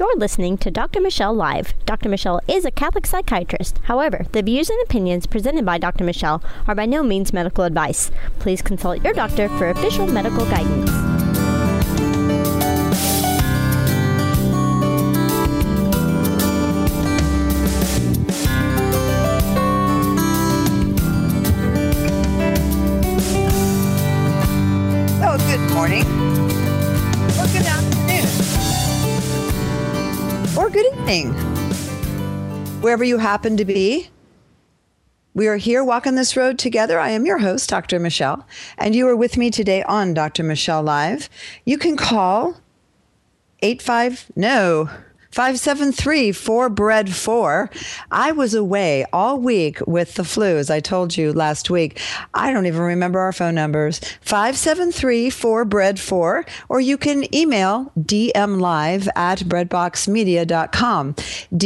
You're listening to Dr. Michelle Live. Dr. Michelle is a Catholic psychiatrist. However, the views and opinions presented by Dr. Michelle are by no means medical advice. Please consult your doctor for official medical guidance. Morning or good afternoon or good evening, wherever you happen to be. We are here walking this road together. I am your host, Dr. Michelle, and you are with me today on Dr. Michelle Live. You can call 573-4BREAD4. I was away all week with the flu, as I told you last week. I don't even remember our phone numbers. 573-4BREAD4, or you can email dmlive@breadboxmedia.com.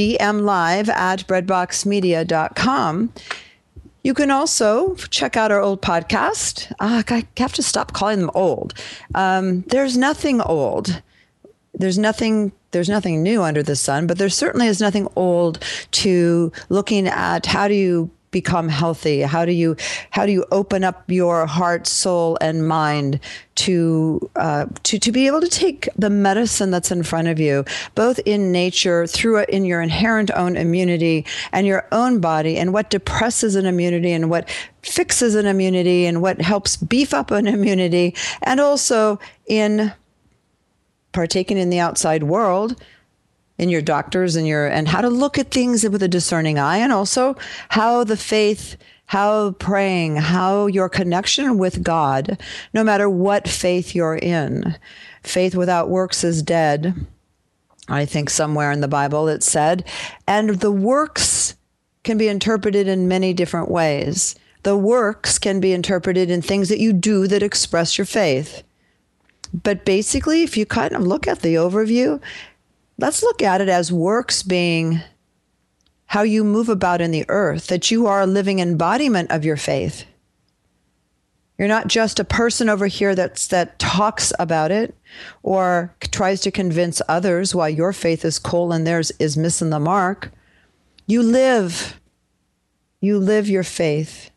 dmlive@breadboxmedia.com. You can also check out our old podcast. I have to stop calling them old. There's nothing old. There's nothing new under the sun, but there certainly is nothing old to looking at how do you become healthy? How do you open up your heart, soul, and mind to be able to take the medicine that's in front of you, both in nature, in your inherent own immunity and your own body, and what depresses an immunity and what fixes an immunity and what helps beef up an immunity, and also in partaking in the outside world, in your doctors and how to look at things with a discerning eye, and also how the faith, how praying, how your connection with God, no matter what faith you're in. Faith without works is dead. I think somewhere in the Bible it said, and the works can be interpreted in many different ways. The works can be interpreted in things that you do that express your faith. But basically, if you kind of look at the overview, let's look at it as works being how you move about in the earth, that you are a living embodiment of your faith. You're not just a person over here that talks about it or tries to convince others why your faith is cool and theirs is missing the mark. You live your faith.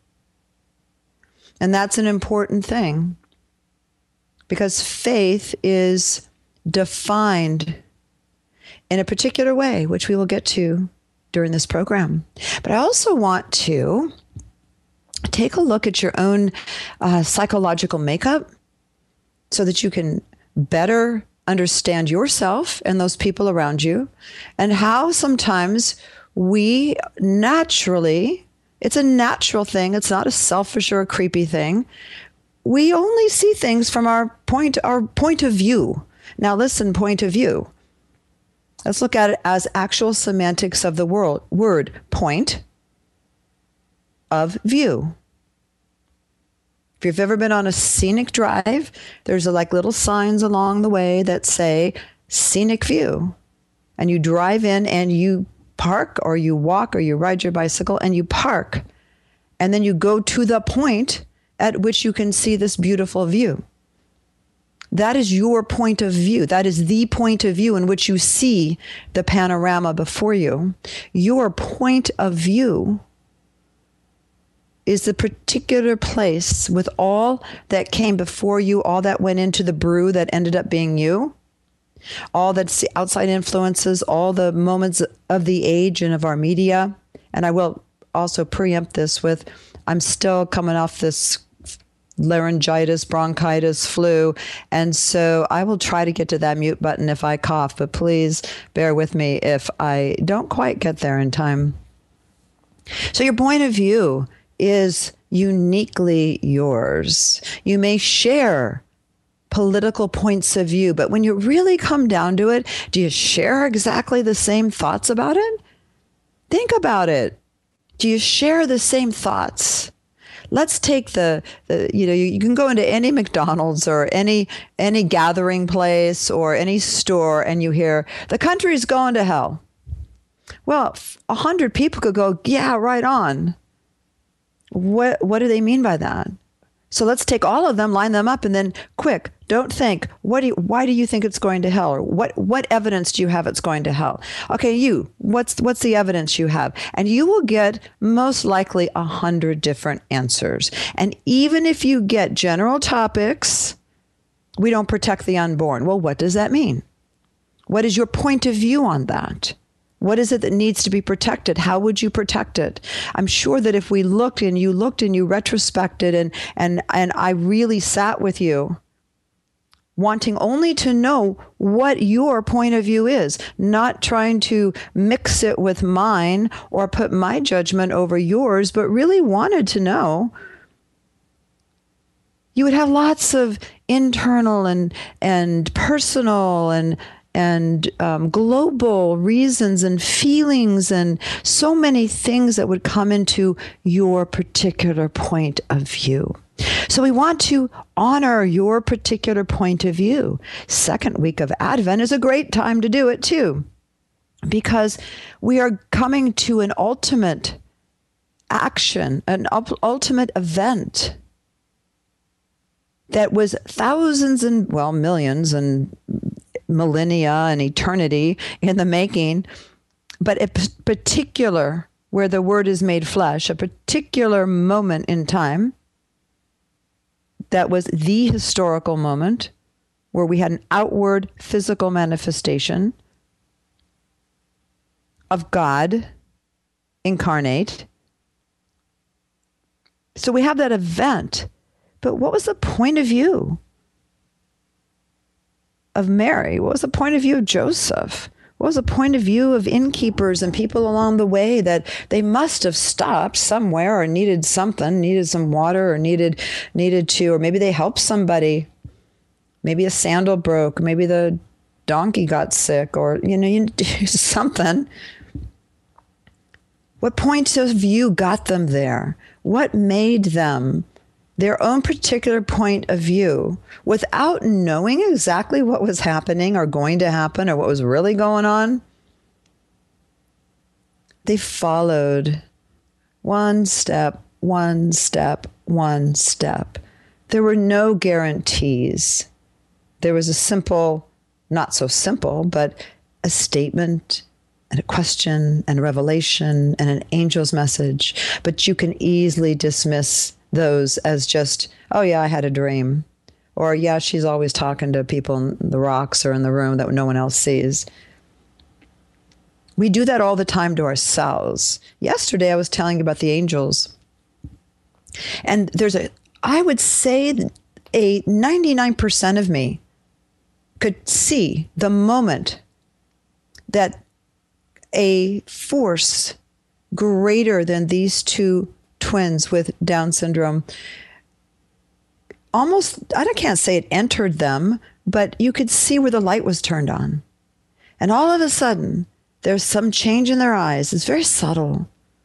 And that's an important thing. Because faith is defined in a particular way, which we will get to during this program. But I also want to take a look at your own psychological makeup so that you can better understand yourself and those people around you, and how sometimes we naturally, it's a natural thing, it's not a selfish or a creepy thing. We only see things from our point of view. Now listen, point of view. Let's look at it as actual semantics of the word point of view. If you've ever been on a scenic drive, there's like little signs along the way that say scenic view. And you drive in and you park, or you walk, or you ride your bicycle and you park. And then you go to the point at which you can see this beautiful view. That is your point of view. That is the point of view in which you see the panorama before you. Your point of view is the particular place with all that came before you, all that went into the brew that ended up being you, all that's outside influences, all the moments of the age and of our media. And I will also preempt this with, I'm still coming off this laryngitis, bronchitis, flu. And so I will try to get to that mute button if I cough, but please bear with me if I don't quite get there in time. So your point of view is uniquely yours. You may share political points of view, but when you really come down to it, do you share exactly the same thoughts about it? Think about it. Do you share the same thoughts? Let's take you can go into any McDonald's or any gathering place or any store and you hear, the country's going to hell. Well, 100 people could go, yeah, right on. What do they mean by that? So let's take all of them, line them up, and then quick, don't think, why do you think it's going to hell? Or what evidence do you have it's going to hell? Okay, what's the evidence you have? And you will get most likely 100 different answers. And even if you get general topics, we don't protect the unborn. Well, what does that mean? What is your point of view on that? What is it that needs to be protected? How would you protect it? I'm sure that if we looked and you retrospected and I really sat with you, wanting only to know what your point of view is, not trying to mix it with mine or put my judgment over yours, but really wanted to know, you would have lots of internal and personal and global reasons and feelings and so many things that would come into your particular point of view. So we want to honor your particular point of view. Second week of Advent is a great time to do it too, because we are coming to an ultimate action, an ultimate event that was thousands and, well, millions and millennia and eternity in the making, but a particular, where the word is made flesh, a particular moment in time that was the historical moment where we had an outward physical manifestation of God incarnate. So we have that event, but what was the point of view of Mary? What was the point of view of Joseph? What was the point of view of innkeepers and people along the way that they must have stopped somewhere or needed something, needed some water or needed to, or maybe they helped somebody. Maybe a sandal broke, maybe the donkey got sick, or, something. What point of view got them there? What made them their own particular point of view without knowing exactly what was happening or going to happen or what was really going on? They followed one step, one step, one step. There were no guarantees. There was a simple, not so simple, but a statement and a question and a revelation and an angel's message. But you can easily dismiss those as just, oh yeah, I had a dream. Or yeah, she's always talking to people in the rocks or in the room that no one else sees. We do that all the time to ourselves. Yesterday I was telling you about the angels. And I would say a 99% of me could see the moment that a force greater than these two twins with Down syndrome almost, I can't say it entered them, but you could see where the light was turned on. And all of a sudden, there's some change in their eyes. It's very subtle.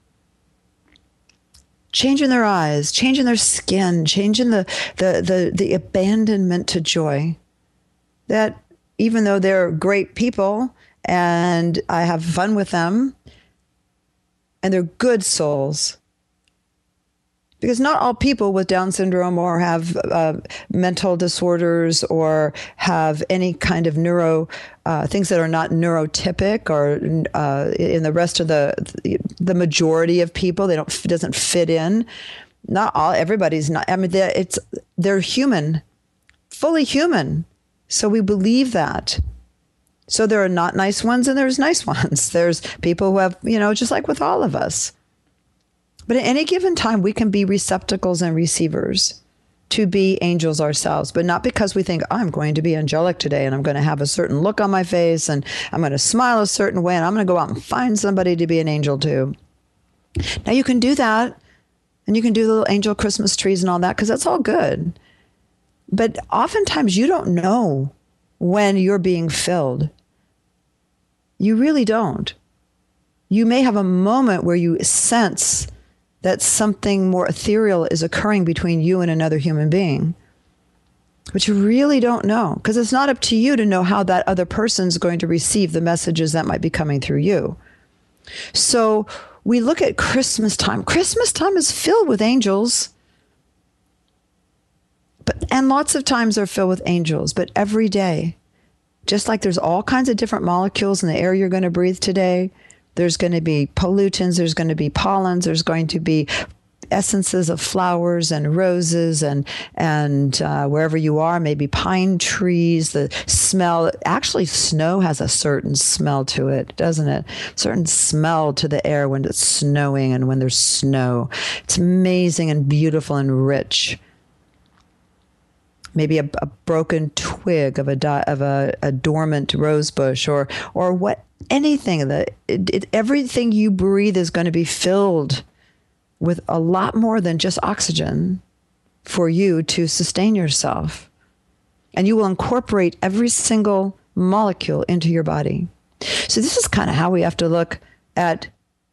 Change in their eyes, change in their skin, change in the abandonment to joy. That even though they're great people and I have fun with them and they're good souls, because not all people with Down syndrome or have mental disorders or have any kind of things that are not neurotypic or in the rest of the majority of people, doesn't fit in. Not all, everybody's not. I mean, they're human, fully human. So we believe that. So there are not nice ones and there's nice ones. There's people who have, just like with all of us. But at any given time, we can be receptacles and receivers to be angels ourselves, but not because we think, I'm going to be angelic today and I'm going to have a certain look on my face and I'm going to smile a certain way and I'm going to go out and find somebody to be an angel to. Now you can do that and you can do little angel Christmas trees and all that because that's all good. But oftentimes you don't know when you're being filled. You really don't. You may have a moment where you sense that something more ethereal is occurring between you and another human being. But you really don't know, because it's not up to you to know how that other person's going to receive the messages that might be coming through you. So we look at Christmas time. Christmas time is filled with angels. And lots of times they're filled with angels, but every day, just like there's all kinds of different molecules in the air you're going to breathe today, there's going to be pollutants, there's going to be pollens, there's going to be essences of flowers and roses and wherever you are, maybe pine trees, the smell. Actually, snow has a certain smell to it, doesn't it? Certain smell to the air when it's snowing and when there's snow. It's amazing and beautiful and rich. Maybe a broken twig of a dormant rose bush or what, anything that everything you breathe is going to be filled with a lot more than just oxygen for you to sustain yourself. And you will incorporate every single molecule into your body. So this is kind of how we have to look at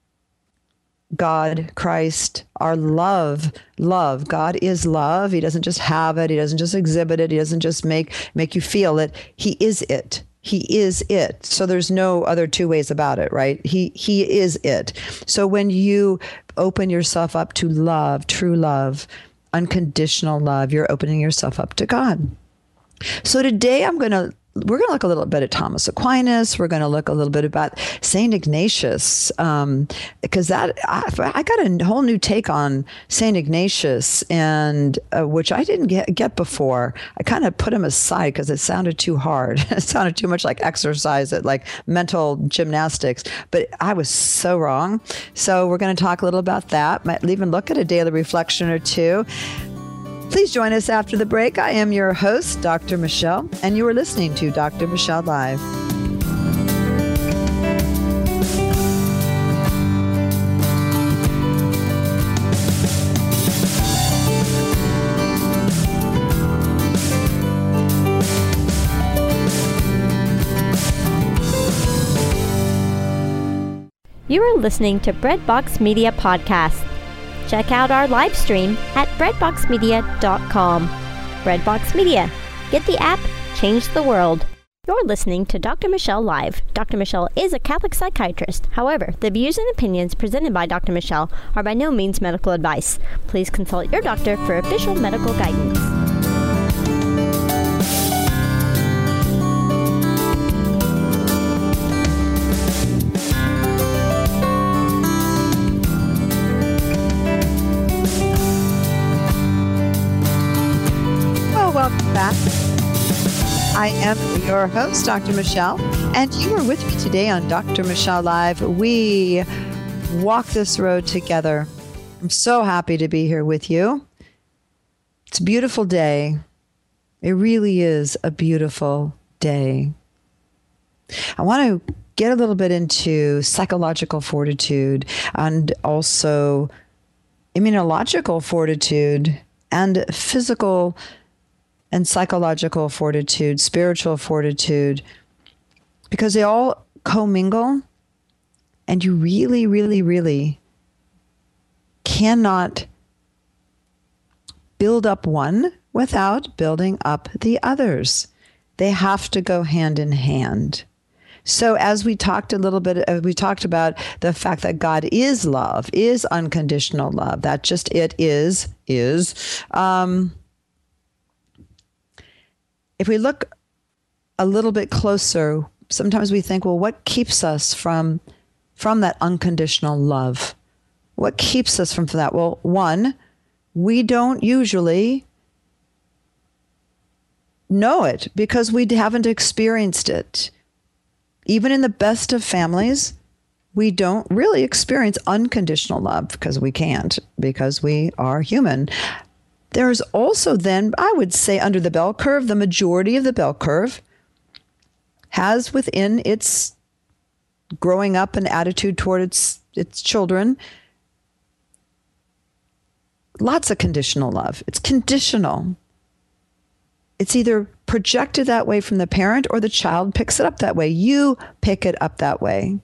God, Christ, our love. God is love. He doesn't just have it. He doesn't just exhibit it. He doesn't just make you feel it. He is it. He is it. So there's no other two ways about it, right? He is it. So when you open yourself up to love, true love, unconditional love, you're opening yourself up to God. So today we're going to look a little bit at Thomas Aquinas. We're going to look a little bit about St. Ignatius, because I got a whole new take on St. Ignatius, and which I didn't get before. I kind of put him aside because it sounded too hard. It sounded too much like exercise, like mental gymnastics. But I was so wrong. So we're going to talk a little about that. Might even look at a daily reflection or two. Please join us after the break. I am your host, Dr. Michelle, and you are listening to Dr. Michelle Live. You are listening to Breadbox Media Podcast. Check out our live stream at breadboxmedia.com. Breadbox Media. Get the app, change the world. You're listening to Dr. Michelle Live. Dr. Michelle is a Catholic psychiatrist. However, the views and opinions presented by Dr. Michelle are by no means medical advice. Please consult your doctor for official medical guidance. Welcome back. I am your host, Dr. Michelle, and you are with me today on Dr. Michelle Live. We walk this road together. I'm so happy to be here with you. It's a beautiful day. It really is a beautiful day. I want to get a little bit into psychological fortitude and also immunological fortitude and physical and psychological fortitude, spiritual fortitude, because they all commingle, and you really, really, really cannot build up one without building up the others. They have to go hand in hand. So as we talked about the fact that God is love, is unconditional love, that just it is. If we look a little bit closer, sometimes we think, well, what keeps us from that unconditional love? What keeps us from that? Well, one, we don't usually know it because we haven't experienced it. Even in the best of families, we don't really experience unconditional love because we can't, because we are human. There's also then, I would say, under the bell curve, the majority of the bell curve has within its growing up and attitude toward its children lots of conditional love. It's conditional. It's either projected that way from the parent or the child picks it up that way. You pick it up that way.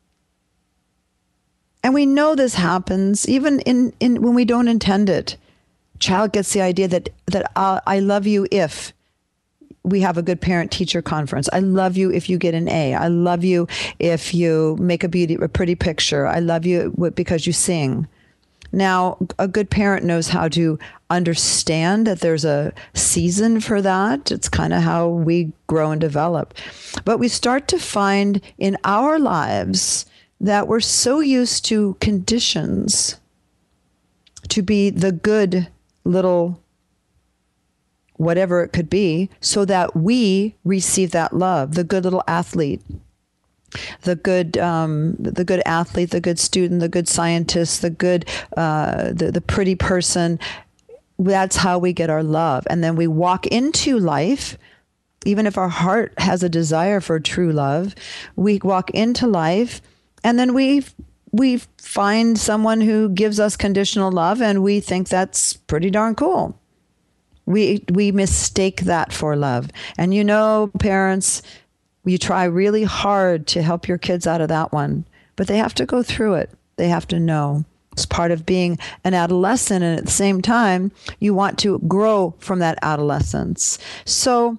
And we know this happens even in when we don't intend it. Child gets the idea that I love you if we have a good parent-teacher conference. I love you if you get an A. I love you if you make a pretty picture. I love you because you sing. Now, a good parent knows how to understand that there's a season for that. It's kind of how we grow and develop. But we start to find in our lives that we're so used to conditions to be the good little whatever it could be, so that we receive that love, the good little athlete, the good athlete, the good student, the good scientist, the good, the pretty person. That's how we get our love. And then we walk into life, even if our heart has a desire for true love, we walk into life, and then we find someone who gives us conditional love, and we think that's pretty darn cool. We mistake that for love. And parents, you try really hard to help your kids out of that one, but they have to go through it. They have to know. It's part of being an adolescent, and at the same time, you want to grow from that adolescence. So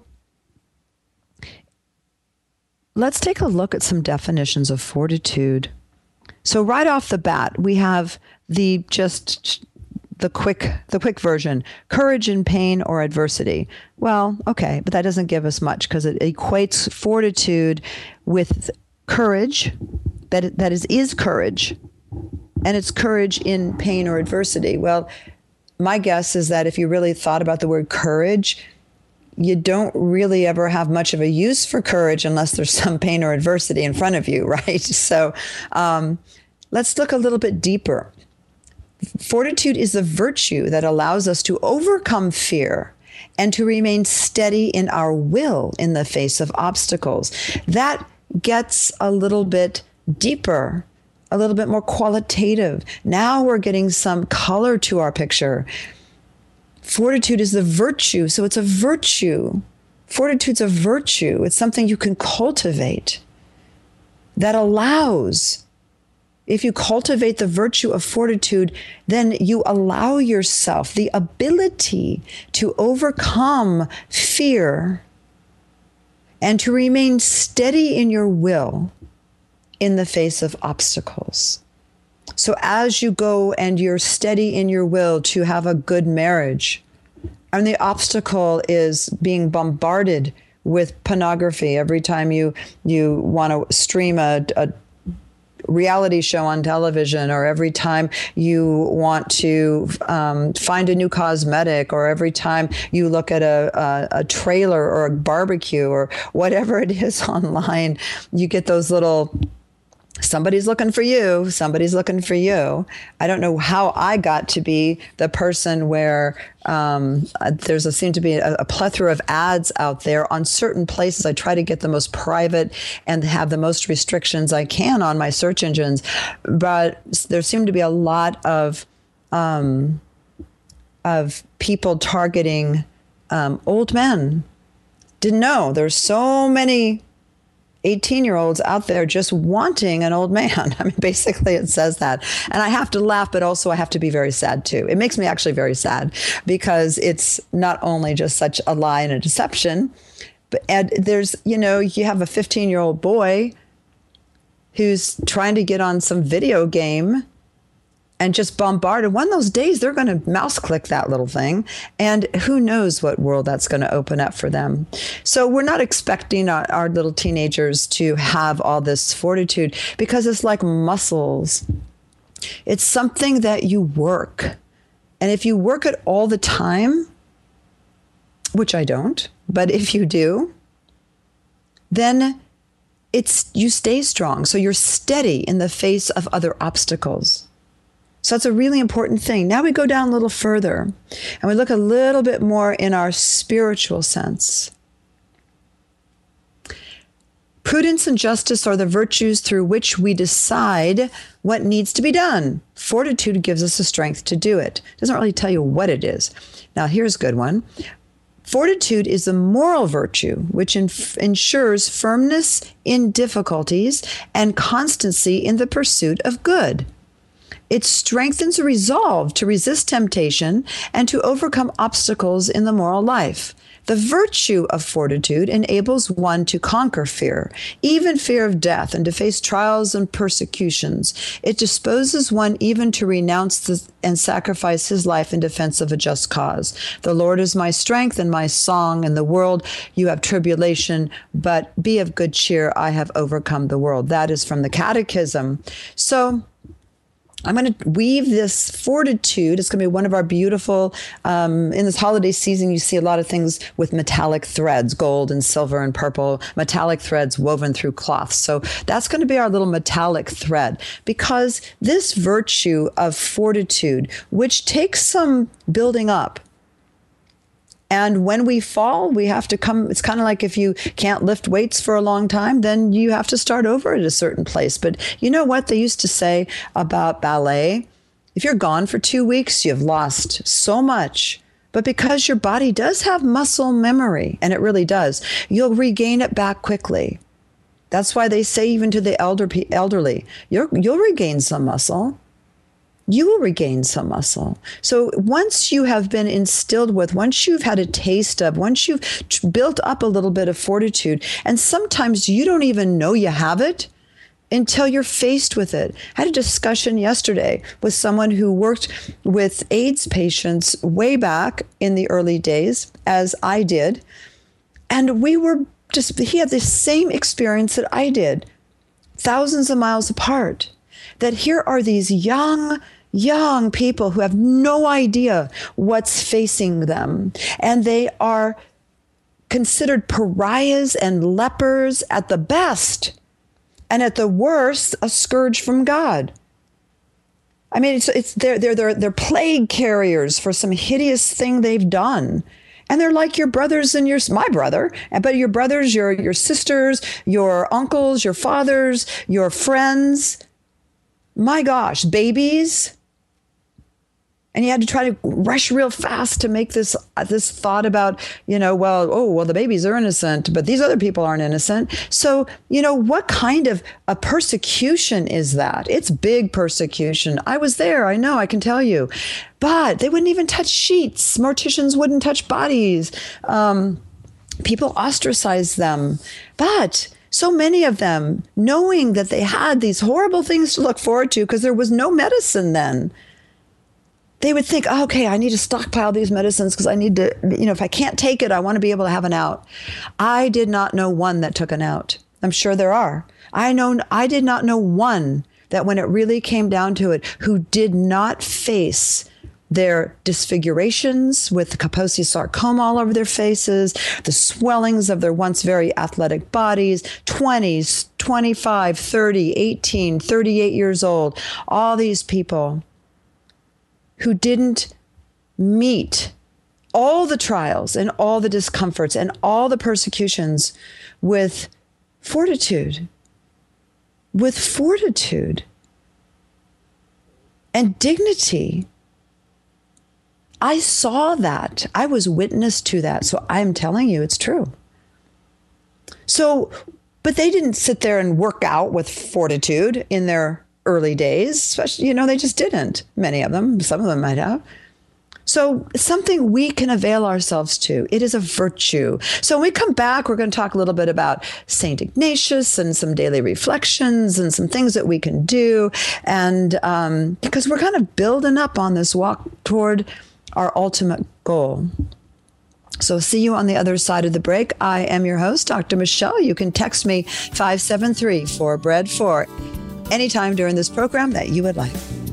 let's take a look at some definitions of fortitude. So right off the bat, we have the quick version: courage in pain or adversity. Well, okay, but that doesn't give us much, because it equates fortitude with courage. That is courage, and it's courage in pain or adversity. Well, my guess is that if you really thought about the word courage, you don't really ever have much of a use for courage unless there's some pain or adversity in front of you, right? So let's look a little bit deeper. Fortitude is the virtue that allows us to overcome fear and to remain steady in our will in the face of obstacles. That gets a little bit deeper, a little bit more qualitative. Now we're getting some color to our picture. Fortitude is the virtue, so it's a virtue. Fortitude's a virtue. It's something you can cultivate that allows. If you cultivate the virtue of fortitude, then you allow yourself the ability to overcome fear and to remain steady in your will in the face of obstacles. So as you go and you're steady in your will to have a good marriage, and the obstacle is being bombarded with pornography every time you want to stream a reality show on television, or every time you want to find a new cosmetic, or every time you look at a trailer or a barbecue or whatever it is online, you get those little, somebody's looking for you, somebody's looking for you. I don't know how I got to be the person where seem to be a plethora of ads out there on certain places. I try to get the most private and have the most restrictions I can on my search engines. But there seem to be a lot of people targeting old men. Didn't know there's so many 18-year-olds out there just wanting an old man. I mean, basically it says that. And I have to laugh, but also I have to be very sad too. It makes me actually very sad, because it's not only just such a lie and a deception, but there's, you have a 15-year-old boy who's trying to get on some video game and just bombarded. One of those days, they're going to mouse click that little thing. And who knows what world that's going to open up for them. So we're not expecting our little teenagers to have all this fortitude, because it's like muscles. It's something that you work. And if you work it all the time, which I don't, but if you do, then you stay strong. So you're steady in the face of other obstacles. So that's a really important thing. Now we go down a little further and we look a little bit more in our spiritual sense. Prudence and justice are the virtues through which we decide what needs to be done. Fortitude gives us the strength to do it. It doesn't really tell you what it is. Now, here's a good one. Fortitude is a moral virtue which ensures firmness in difficulties and constancy in the pursuit of good. It strengthens a resolve to resist temptation and to overcome obstacles in the moral life. The virtue of fortitude enables one to conquer fear, even fear of death, and to face trials and persecutions. It disposes one even to renounce and sacrifice his life in defense of a just cause. The Lord is my strength and my song. In the world you have tribulation, but be of good cheer. I have overcome the world. That is from the Catechism. So I'm going to weave this fortitude. It's going to be one of our beautiful, in this holiday season, you see a lot of things with metallic threads, gold and silver and purple, metallic threads woven through cloth. So that's going to be our little metallic thread, because this virtue of fortitude, which takes some building up, and when we fall, we have to come. It's kind of like if you can't lift weights for a long time, then you have to start over at a certain place. But you know what they used to say about ballet? If you're gone for 2 weeks, you've lost so much. But because your body does have muscle memory, and it really does, you'll regain it back quickly. That's why they say even to the elderly, you'll regain some muscle. You will regain some muscle. So once you have been instilled with, once you've had a taste of, once you've built up a little bit of fortitude, and sometimes you don't even know you have it until you're faced with it. I had a discussion yesterday with someone who worked with AIDS patients way back in the early days, as I did. And he had the same experience that I did, thousands of miles apart. That here are these young people who have no idea what's facing them. And they are considered pariahs and lepers at the best. And at the worst, a scourge from God. I mean, they're plague carriers for some hideous thing they've done. And they're like your brothers and my brother, but your brothers, your sisters, your uncles, your fathers, your friends. My gosh, babies. And you had to try to rush real fast to make this thought about, the babies are innocent, but these other people aren't innocent. So, what kind of a persecution is that? It's big persecution. I was there. I know, I can tell you. But they wouldn't even touch sheets. Morticians wouldn't touch bodies. People ostracized them. But so many of them, knowing that they had these horrible things to look forward to because there was no medicine then, they would think, okay, I need to stockpile these medicines because I need to, if I can't take it, I want to be able to have an out. I did not know one that took an out. I'm sure there are. I did not know one that when it really came down to it, who did not face their disfigurations with Kaposi sarcoma all over their faces, the swellings of their once very athletic bodies, 20s, 25, 30, 18, 38 years old, all these people who didn't meet all the trials and all the discomforts and all the persecutions with fortitude and dignity. I saw that. I was witness to that. So I'm telling you, it's true. So, but they didn't sit there and work out with fortitude in their early days, especially, they just didn't. Many of them, some of them might have. So it's something we can avail ourselves to. It is a virtue. So when we come back, we're going to talk a little bit about St. Ignatius and some daily reflections and some things that we can do. And because we're kind of building up on this walk toward our ultimate goal. So see you on the other side of the break. I am your host, Dr. Michelle. You can text me 573-4BREAD4 anytime during this program that you would like.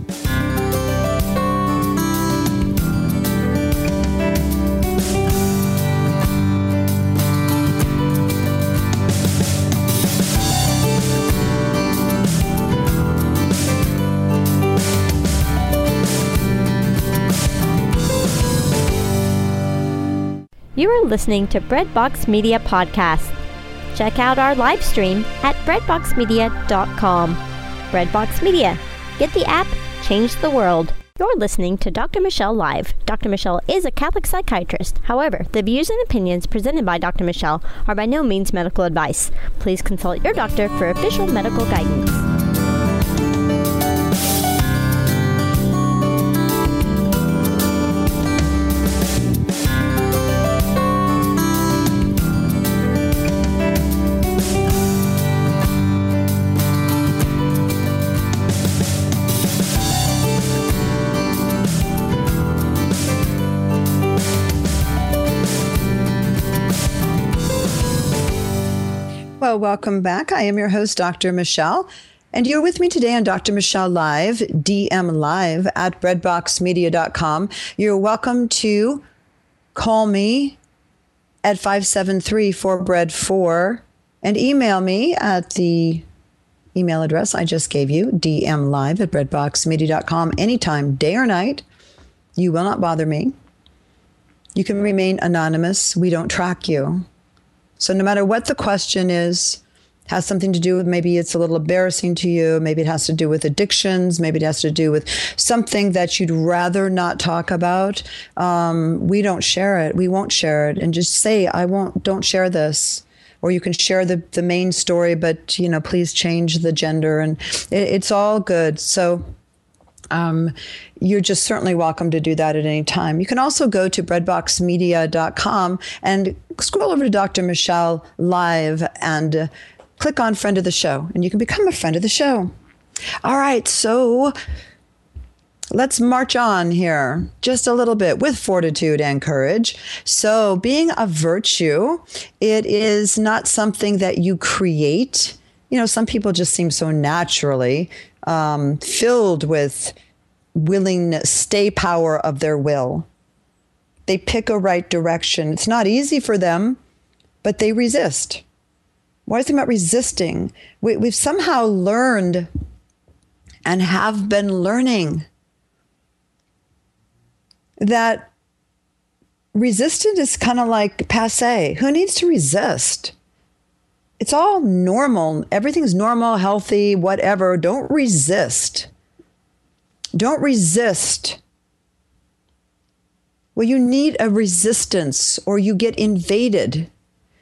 You are listening to Breadbox Media Podcast. Check out our live stream at breadboxmedia.com. Breadbox Media. Get the app, change the world. You're listening to Dr. Michelle Live. Dr. Michelle is a Catholic psychiatrist. However, the views and opinions presented by Dr. Michelle are by no means medical advice. Please consult your doctor for official medical guidance. Well, welcome back. I am your host, Dr. Michelle, and you're with me today on Dr. Michelle Live, DM Live at breadboxmedia.com. You're welcome to call me at 573-4BREAD4 and email me at the email address I just gave you, dmlive at breadboxmedia.com, anytime, day or night. You will not bother me. You can remain anonymous. We don't track you. So no matter what the question is, has something to do with, maybe it's a little embarrassing to you, maybe it has to do with addictions, maybe it has to do with something that you'd rather not talk about, we don't share it. We won't share it. And just say, don't share this. Or you can share the main story, but, please change the gender. And it's all good. So you're just certainly welcome to do that at any time. You can also go to breadboxmedia.com and scroll over to Dr. Michelle Live and click on Friend of the Show, and you can become a friend of the show. All right, so let's march on here just a little bit with fortitude and courage. So being a virtue, it is not something that you create. Some people just seem so naturally filled with willingness, stay power of their will. They pick a right direction. It's not easy for them, but they resist. Why is it about resisting? We've somehow learned and have been learning that resistance is kind of like passé. Who needs to resist? It's all normal. Everything's normal, healthy, whatever. Don't resist. Don't resist. Well, you need a resistance or you get invaded.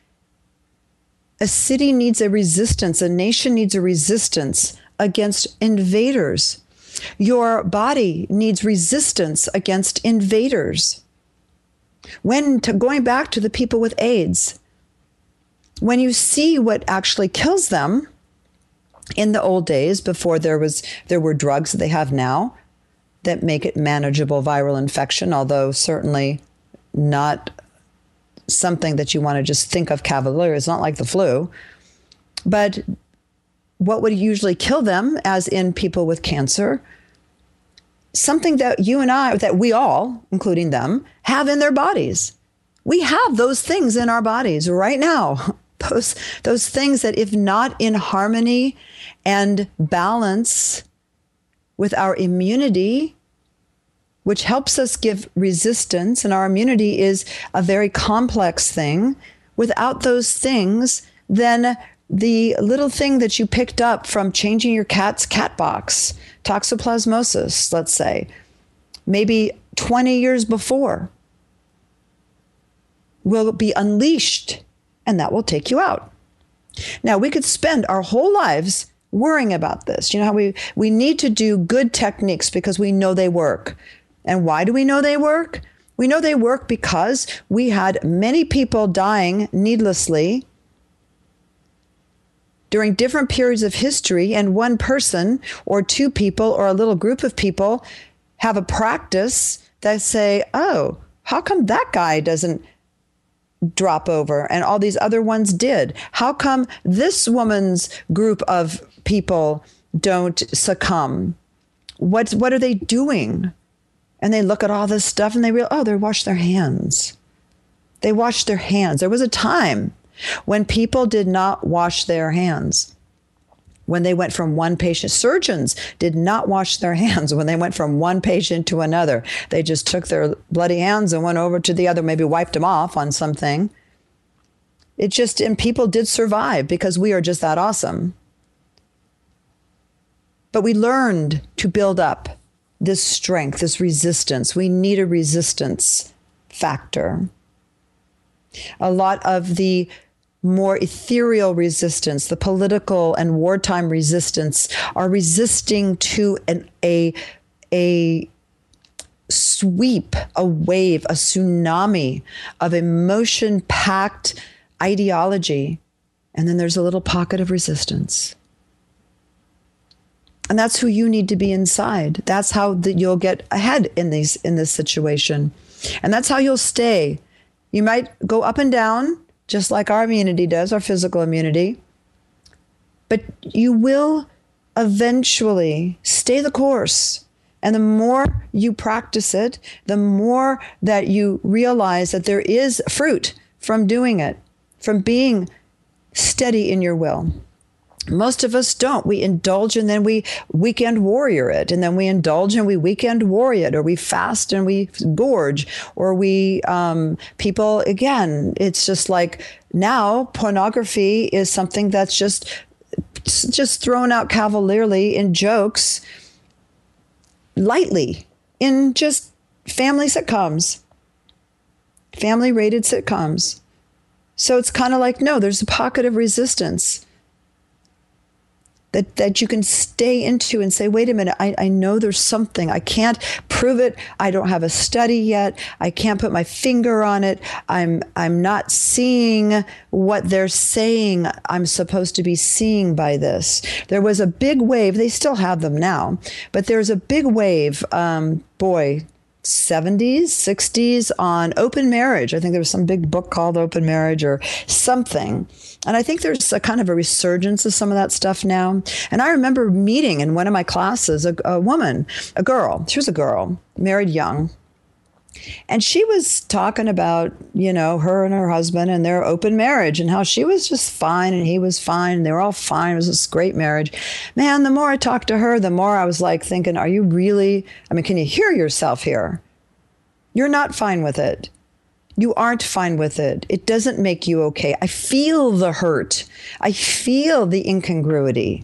A city needs a resistance. A nation needs a resistance against invaders. Your body needs resistance against invaders. Going back to the people with AIDS, when you see what actually kills them in the old days, before there were drugs that they have now that make it manageable viral infection, although certainly not something that you want to just think of cavalier. It's not like the flu. But what would usually kill them, as in people with cancer, something that you and I, that we all, including them, have in their bodies. We have those things in our bodies right now. Those things that, if not in harmony and balance with our immunity, which helps us give resistance, and our immunity is a very complex thing. Without those things, then the little thing that you picked up from changing your cat's cat box, toxoplasmosis, let's say, maybe 20 years before, will be unleashed, and that will take you out. Now, we could spend our whole lives worrying about this. You know how we need to do good techniques because we know they work. And why do we know they work? We know they work because we had many people dying needlessly during different periods of history, and one person or two people or a little group of people have a practice that say, oh, how come that guy doesn't drop over and all these other ones did? How come this woman's group of people don't succumb? What are they doing? And they look at all this stuff and they realize, oh, they wash their hands. They wash their hands. There was a time when people did not wash their hands. When they went from one patient, surgeons did not wash their hands when they went from one patient to another. They just took their bloody hands and went over to the other, maybe wiped them off on something. And people did survive because we are just that awesome. But we learned to build up this strength, this resistance. We need a resistance factor. A lot of the more ethereal resistance, the political and wartime resistance, are resisting to a sweep, a wave, a tsunami of emotion-packed ideology. And then there's a little pocket of resistance. And that's who you need to be inside. That's how you'll get ahead in this situation. And that's how you'll stay. You might go up and down, just like our immunity does, our physical immunity. But you will eventually stay the course. And the more you practice it, the more that you realize that there is fruit from doing it, from being steady in your will. Most of us don't. We indulge and then we weekend warrior it. And then we indulge and we weekend warrior it. Or we fast and we gorge. Or we, people, again, it's just like now pornography is something that's just thrown out cavalierly in jokes, lightly, in just family sitcoms, family rated sitcoms. So it's kind of like, no, there's a pocket of resistance that you can stay into and say, wait a minute, I know there's something. I can't prove it. I don't have a study yet. I can't put my finger on it. I'm not seeing what they're saying I'm supposed to be seeing by this. There was a big wave. They still have them now, but there's a big wave, 70s, 60s on open marriage. I think there was some big book called Open Marriage or something. And I think there's a kind of a resurgence of some of that stuff now. And I remember meeting in one of my classes a woman, a girl. She was a girl, married young. And she was talking about, her and her husband and their open marriage and how she was just fine and he was fine. And they were all fine. It was this great marriage. Man, the more I talked to her, the more I was like thinking, are you really, can you hear yourself here? You're not fine with it. You aren't fine with it. It doesn't make you okay. I feel the hurt. I feel the incongruity.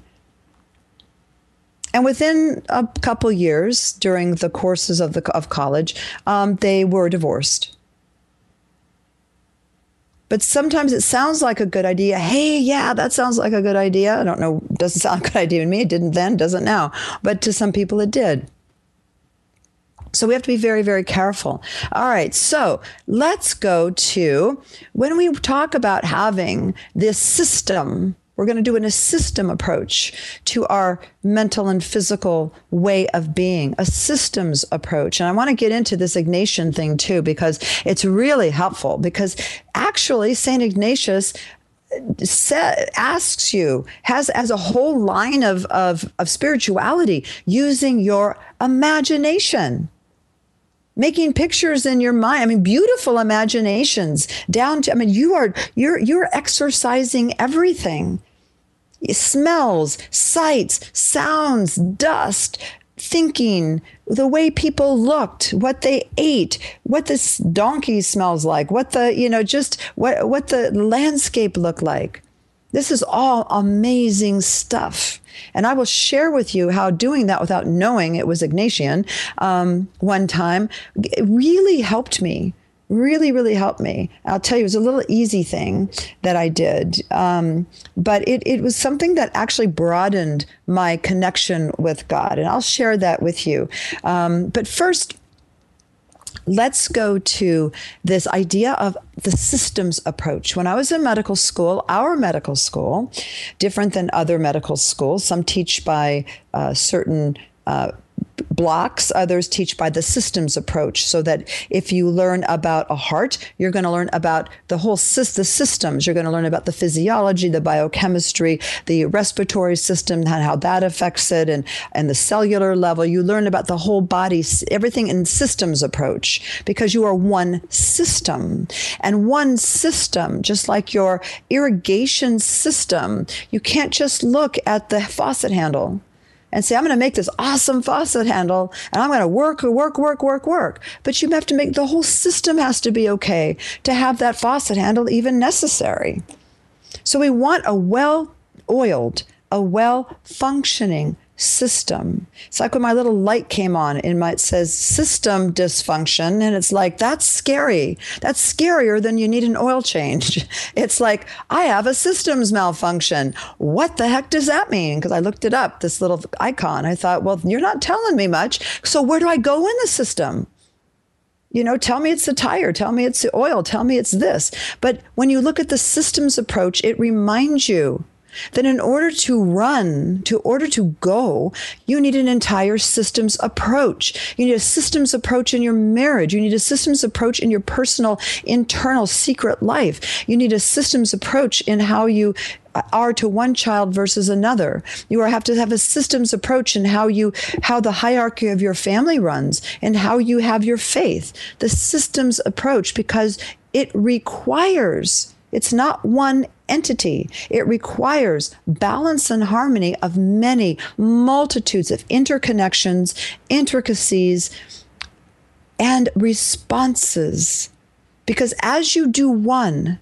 And within a couple years, during the courses of college, they were divorced. But sometimes it sounds like a good idea. Hey, yeah, that sounds like a good idea. I don't know. It doesn't sound like a good idea to me. It didn't then, doesn't now. But to some people it did. So we have to be very, very careful. All right. So let's go to when we talk about having this system, we're going to do a system approach to our mental and physical way of being, a systems approach. And I want to get into this Ignatian thing too, because it's really helpful, because actually St. Ignatius asks you, has as a whole line of spirituality, using your imagination. Making pictures in your mind. Beautiful imaginations down to, you're exercising everything. Smells, sights, sounds, dust, thinking, the way people looked, what they ate, what this donkey smells like, what the, what the landscape looked like. This is all amazing stuff. And I will share with you how doing that without knowing it was Ignatian one time, it really helped me. Really, really helped me. I'll tell you, it was a little easy thing that I did. But it was something that actually broadened my connection with God. And I'll share that with you. But first, let's go to this idea of the systems approach. When I was in medical school, our medical school, different than other medical schools, some teach by certain blocks, others teach by the systems approach, so that if you learn about a heart, you're going to learn about the whole the systems. You're going to learn about the physiology, the biochemistry, the respiratory system, and how that affects it, and the cellular level. You learn about the whole body, everything in systems approach, because you are one system. And one system, just like your irrigation system, you can't just look at the faucet handle and say, I'm going to make this awesome faucet handle and I'm going to work. But you have to make, the whole system has to be okay to have that faucet handle even necessary. So we want a well-oiled, a well-functioning system. It's like when my little light came on it says system dysfunction. And it's like, that's scary. That's scarier than you need an oil change. It's like, I have a systems malfunction. What the heck does that mean? Because I looked it up, this little icon. I thought, well, you're not telling me much. So where do I go in the system? Tell me it's the tire. Tell me it's the oil. Tell me it's this. But when you look at the systems approach, it reminds you then in order to go, you need an entire systems approach. You need a systems approach in your marriage. You need a systems approach in your personal, internal, secret life. You need a systems approach in how you are to one child versus another. You have to have a systems approach in how the hierarchy of your family runs and how you have your faith. The systems approach, because it requires, it's not one entity. It requires balance and harmony of many multitudes of interconnections, intricacies, and responses. Because as you do one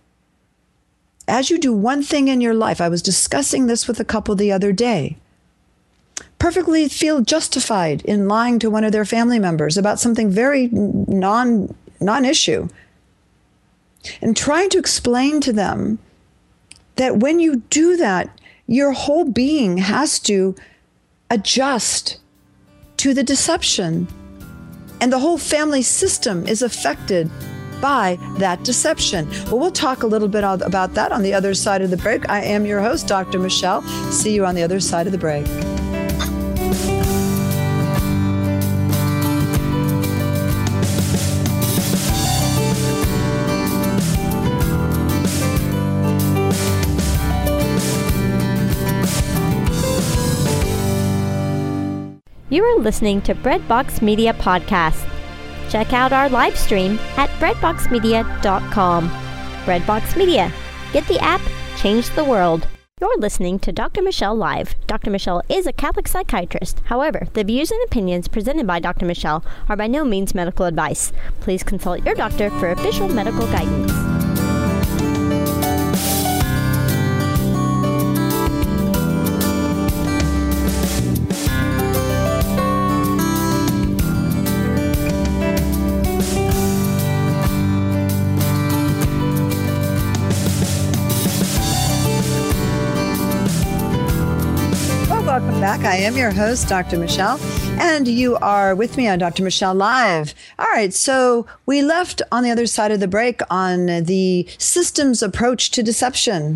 thing in your life, I was discussing this with a couple the other day, perfectly feel justified in lying to one of their family members about something very non-issue, and trying to explain to them that when you do that, your whole being has to adjust to the deception, and the whole family system is affected by that deception. Well, we'll talk a little bit about that on the other side of the break. I am your host, Dr. Michelle. See you on the other side of the break. You are listening to Breadbox Media Podcast. Check out our live stream at breadboxmedia.com. Breadbox Media. Get the app, change the world. You're listening to Dr. Michelle Live. Dr. Michelle is a Catholic psychiatrist. However, the views and opinions presented by Dr. Michelle are by no means medical advice. Please consult your doctor for official medical guidance. Welcome back. I am your host, Dr. Michelle, and you are with me on Dr. Michelle Live. All right, so we left on the other side of the break on the systems approach to deception.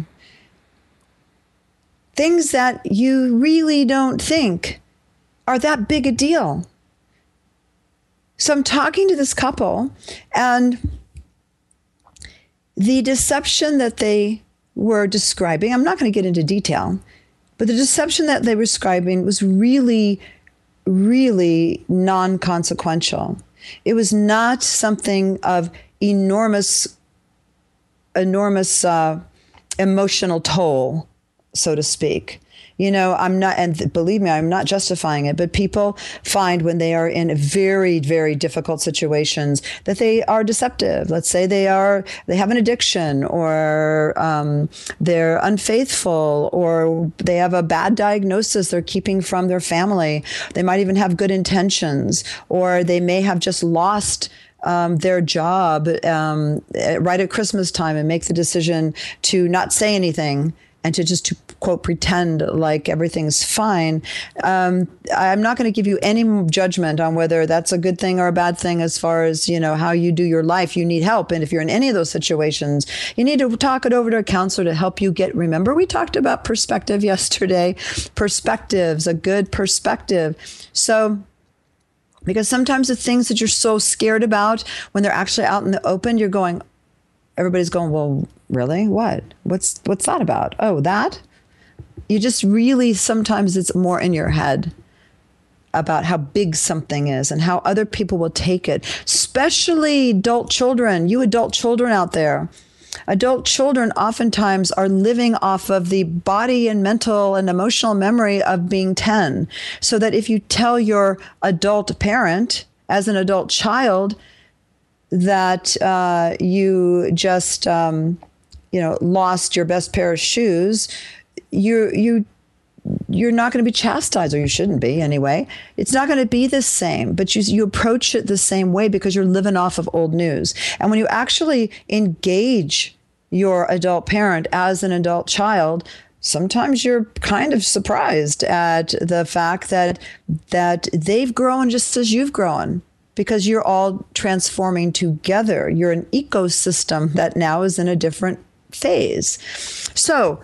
Things that you really don't think are that big a deal. So I'm talking to this couple, and the deception that they were describing, I'm not going to get into detail, but the deception that they were describing was really, really non-consequential. It was not something of enormous emotional toll, so to speak. You know, I'm not, and believe me, I'm not justifying it, but people find when they are in very, very difficult situations that they are deceptive. Let's say they have an addiction, or they're unfaithful, or they have a bad diagnosis they're keeping from their family. They might even have good intentions, or they may have just lost their job right at Christmas time and make the decision to not say anything and to quote, pretend like everything's fine. I'm not going to give you any judgment on whether that's a good thing or a bad thing as far as, you know, how you do your life. You need help. And if you're in any of those situations, you need to talk it over to a counselor to help you remember we talked about perspective yesterday. Perspectives, a good perspective. So, because sometimes the things that you're so scared about, when they're actually out in the open, everybody's going, well, really? What? What's that about? Oh, that? You just really, sometimes it's more in your head about how big something is and how other people will take it, especially adult children. You adult children out there. Adult children oftentimes are living off of the body and mental and emotional memory of being 10. So that if you tell your adult parent as an adult child that you just lost your best pair of shoes, you're not going to be chastised, or you shouldn't be anyway. It's not going to be the same, but you approach it the same way because you're living off of old news. And when you actually engage your adult parent as an adult child, sometimes you're kind of surprised at the fact that they've grown just as you've grown, because you're all transforming together. You're an ecosystem that now is in a different phase. So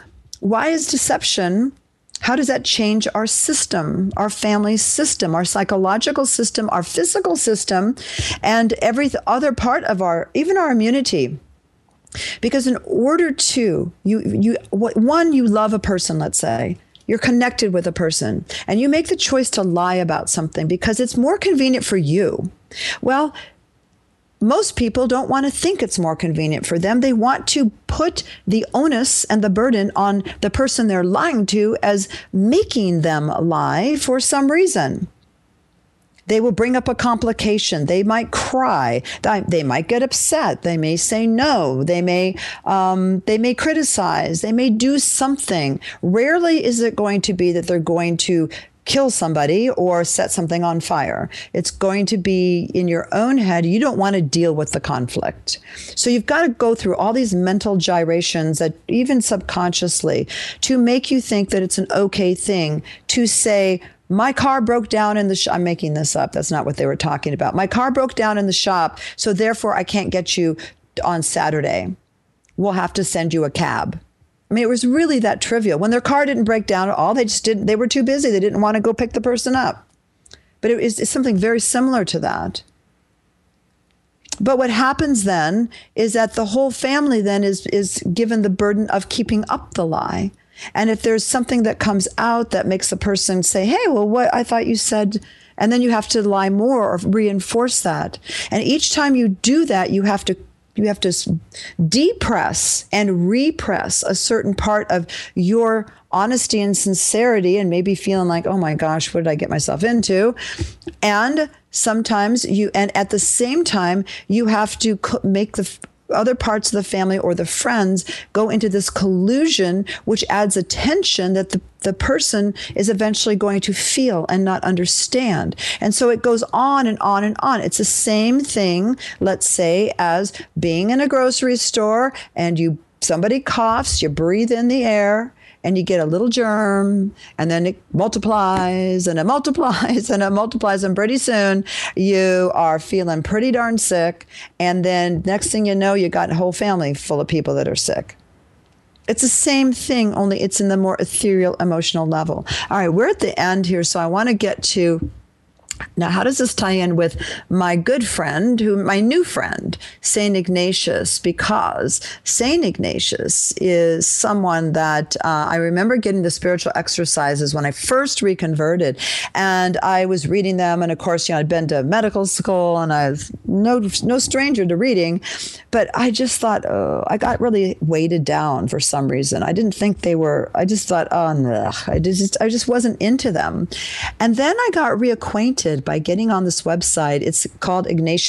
why is deception? How does that change our system, our family system, our psychological system, our physical system, and every other part of even our immunity? Because in order to, you love a person, let's say, you're connected with a person, and you make the choice to lie about something because it's more convenient for you. Well, most people don't want to think it's more convenient for them. They want to put the onus and the burden on the person they're lying to as making them lie for some reason. They will bring up a complication. They might cry. They might get upset. They may say no. They may criticize. They may do something. Rarely is it going to be that they're going to kill somebody or set something on fire. It's going to be in your own head. You don't want to deal with the conflict. So you've got to go through all these mental gyrations that even subconsciously to make you think that it's an okay thing to say, my car broke down in the shop. I'm making this up. That's not what they were talking about. My car broke down in the shop, so therefore I can't get you on Saturday. We'll have to send you a cab. I mean, it was really that trivial. When their car didn't break down at all, they were too busy. They didn't want to go pick the person up. But it's something very similar to that. But what happens then is that the whole family then is given the burden of keeping up the lie. And if there's something that comes out that makes the person say, hey, well, what I thought you said, and then you have to lie more or reinforce that. And each time you do that, you have to depress and repress a certain part of your honesty and sincerity, and maybe feeling like, oh my gosh, what did I get myself into? And sometimes and at the same time, you have to make the other parts of the family or the friends go into this collusion, which adds a tension that the person is eventually going to feel and not understand. And so it goes on and on and on. It's the same thing, let's say, as being in a grocery store and somebody coughs, you breathe in the air, and you get a little germ, and then it multiplies, and it multiplies, and it multiplies, and pretty soon you are feeling pretty darn sick, and then next thing you know, you got a whole family full of people that are sick. It's the same thing, only it's in the more ethereal, emotional level. All right, we're at the end here, so I want to get to now, how does this tie in with my good friend, my new friend, St. Ignatius? Because St. Ignatius is someone that I remember getting the spiritual exercises when I first reconverted, and I was reading them. And of course, I'd been to medical school, and I was no stranger to reading, but I just thought, I got really weighted down for some reason. I didn't think they were. I just thought, I just wasn't into them. And then I got reacquainted by getting on this website. It's called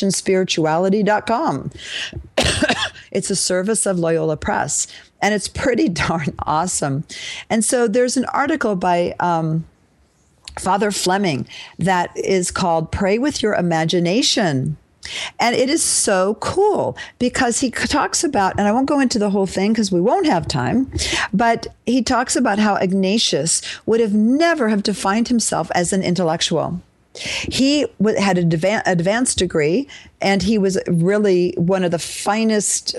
IgnatianSpirituality.com. It's a service of Loyola Press, and it's pretty darn awesome. And so there's an article by Father Fleming that is called Pray with Your Imagination. And it is so cool because he talks about, and I won't go into the whole thing because we won't have time, but he talks about how Ignatius would have never have defined himself as an intellectual. He had an advanced degree, and he was really one of the finest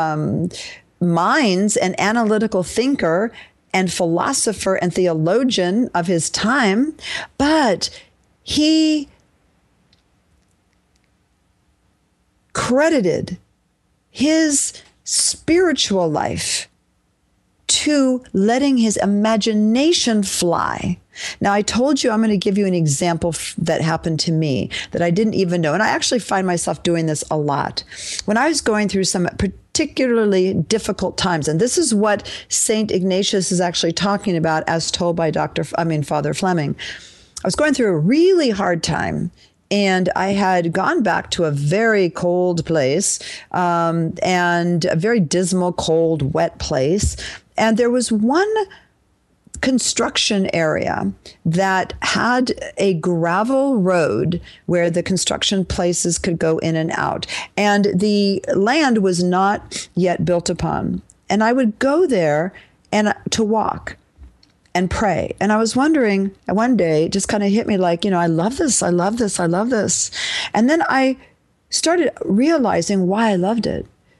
minds and analytical thinker and philosopher and theologian of his time. But he credited his spiritual life to letting his imagination fly. Now, I told you I'm going to give you an example that happened to me that I didn't even know. And I actually find myself doing this a lot. When I was going through some particularly difficult times, and this is what St. Ignatius is actually talking about as told by Father Fleming. I was going through a really hard time. And I had gone back to a very cold place and a very dismal, cold, wet place. And there was one construction area that had a gravel road where the construction places could go in and out. And the land was not yet built upon. And I would go there and to walk and pray. And I was wondering, one day, it just kind of hit me like, I love this, I love this, I love this. And then I started realizing why I loved it.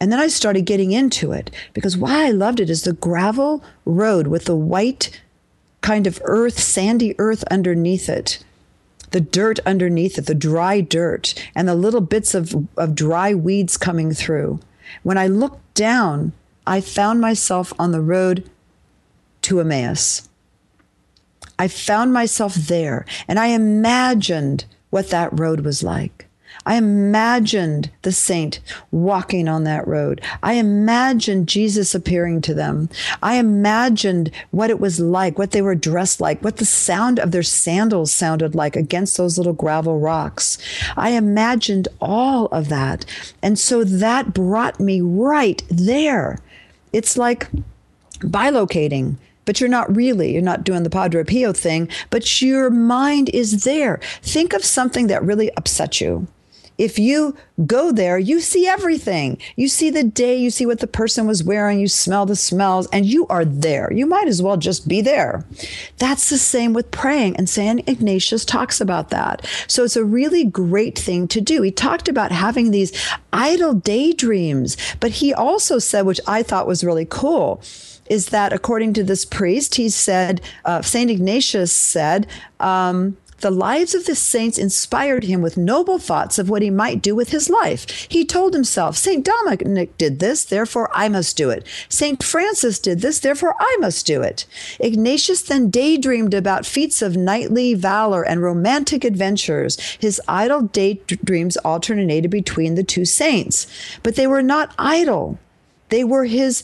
And then I started getting into it because why I loved it is the gravel road with the white kind of earth, sandy earth underneath it, the dirt underneath it, the dry dirt, and the little bits of dry weeds coming through. When I looked down, I found myself on the road to Emmaus. I found myself there, and I imagined what that road was like. I imagined the saint walking on that road. I imagined Jesus appearing to them. I imagined what it was like, what they were dressed like, what the sound of their sandals sounded like against those little gravel rocks. I imagined all of that. And so that brought me right there. It's like bilocating. But you're not doing the Padre Pio thing, but your mind is there. Think of something that really upsets you. If you go there, you see everything. You see the day, you see what the person was wearing, you smell the smells, and you are there. You might as well just be there. That's the same with praying, and St. Ignatius talks about that. So it's a really great thing to do. He talked about having these idle daydreams, but he also said, which I thought was really cool, is that according to this priest, he said, St. Ignatius said, the lives of the saints inspired him with noble thoughts of what he might do with his life. He told himself, St. Dominic did this, therefore I must do it. St. Francis did this, therefore I must do it. Ignatius then daydreamed about feats of knightly valor and romantic adventures. His idle daydreams alternated between the two saints, but they were not idle. They were his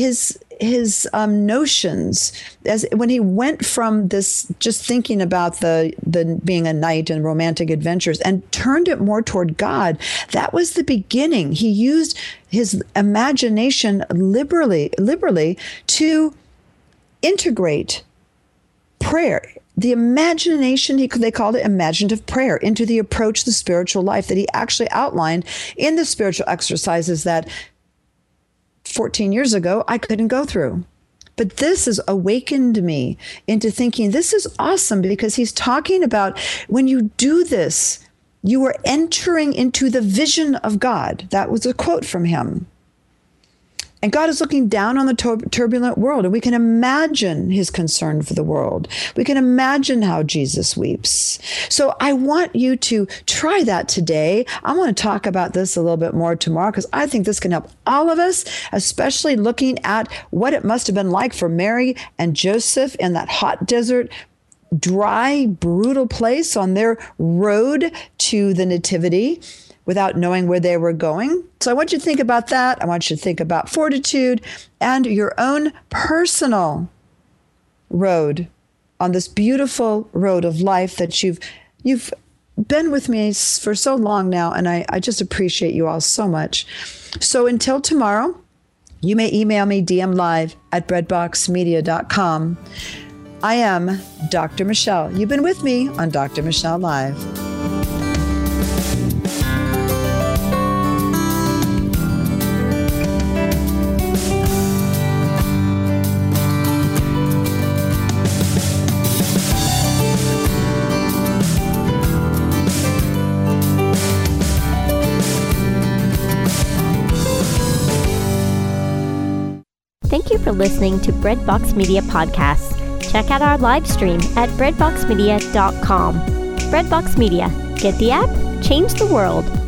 notions, as when he went from this just thinking about the being a knight and romantic adventures and turned it more toward God. That was the beginning. He used his imagination liberally to integrate prayer. The imagination, they called it imaginative prayer, into the approach to the spiritual life that he actually outlined in the spiritual exercises that 14 years ago, I couldn't go through. But this has awakened me into thinking this is awesome because he's talking about when you do this, you are entering into the vision of God. That was a quote from him. And God is looking down on the turbulent world, and we can imagine his concern for the world. We can imagine how Jesus weeps. So I want you to try that today. I want to talk about this a little bit more tomorrow because I think this can help all of us, especially looking at what it must have been like for Mary and Joseph in that hot desert, dry, brutal place on their road to the Nativity, without knowing where they were going. So I want you to think about that. I want you to think about fortitude and your own personal road on this beautiful road of life that you've been with me for so long now, and I just appreciate you all so much. So until tomorrow, you may email me dmlive@breadboxmedia.com. I am Dr. Michelle. You've been with me on Dr. Michelle Live. Thank you for listening to Breadbox Media Podcasts. Check out our live stream at breadboxmedia.com. Breadbox Media. Get the app, change the world.